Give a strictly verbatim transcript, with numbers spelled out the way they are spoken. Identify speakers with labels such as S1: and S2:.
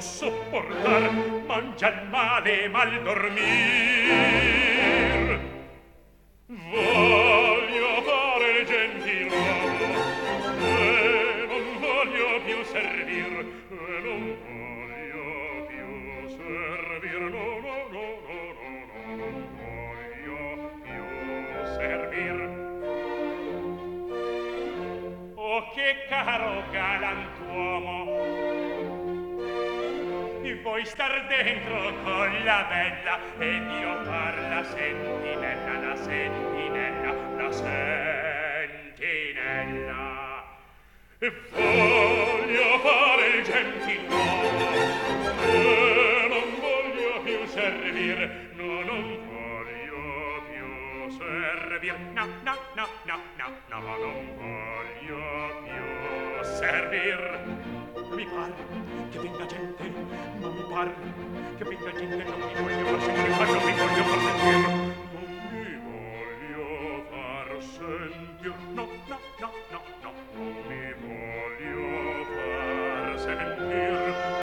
S1: sopportar, mangiar male, mal dormir. Voglio fare il gentiluomo e non voglio più servir, e non voglio più servir, no, no, no, no, no, no, non voglio più servir. Oh, che caro galantuomo, vuoi star dentro con la bella ed io far la sentinella, la sentinella, la sentinella. E voglio fare il gentiluomo e non voglio più servir, no, non voglio più servir, no, no, no, no, no, no, non voglio più servir. Mi pare che venga gente, ma mi pare che venga gente, non mi voglio far sentire, ma non mi voglio far sentire.